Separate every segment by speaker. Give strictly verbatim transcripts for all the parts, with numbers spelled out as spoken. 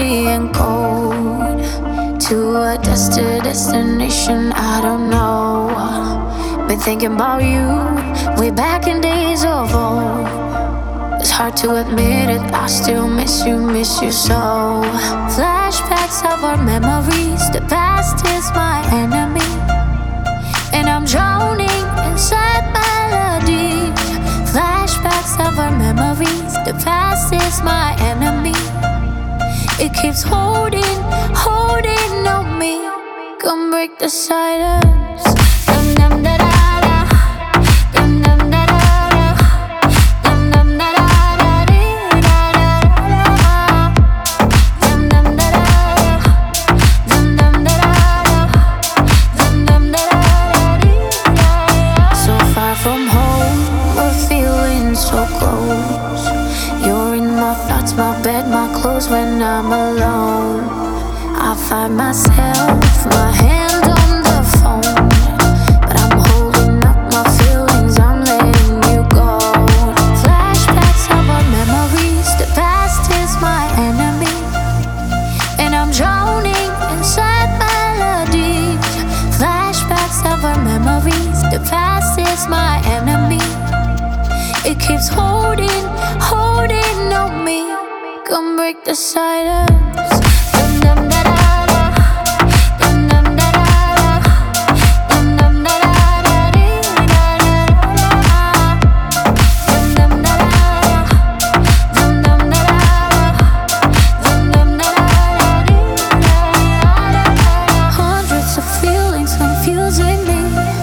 Speaker 1: lonely and cold to a destined destination I don't know. Been thinking about you way back in days of old. It's hard to admit it, I still miss you, miss you so. Flashbacks of our memories, the past is my enemy, and I'm drowning inside melodies. Flashbacks of our memories, the past is my enemy. It keeps holding, holding on me. Come break the silence. Dum dum da da da. Dum dum da da da. Dum dum da da da dee da da da da. Dum dum da da da. Dum dum da da da. Dum dum da da da dee da da. So far from home, we're feeling so close. You're in my thoughts, my bed, my clothes when I'm alone. I find myself, my hand on the phone, but I'm holding up my feelings, I'm letting you go. Flashbacks of our memories, the past is my enemy, and I'm drowning inside melodies. Flashbacks of our memories, the past is my enemy. It keeps holding, holding on me. Come break the silence. Dum dum da da da. Dum dum da da da. Dum dum da da da dee da da da. Dum dum da da da. Dum dum da da da. Dum dum da da da dee da da. Hundreds of feelings confusing me,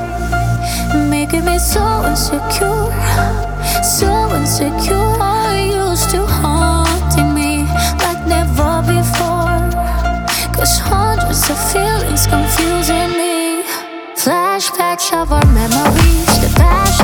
Speaker 1: making me so insecure, so insecure. You used to haunting me like never before, 'cause hundreds of feelings confusing me. Flashbacks of our memories, the past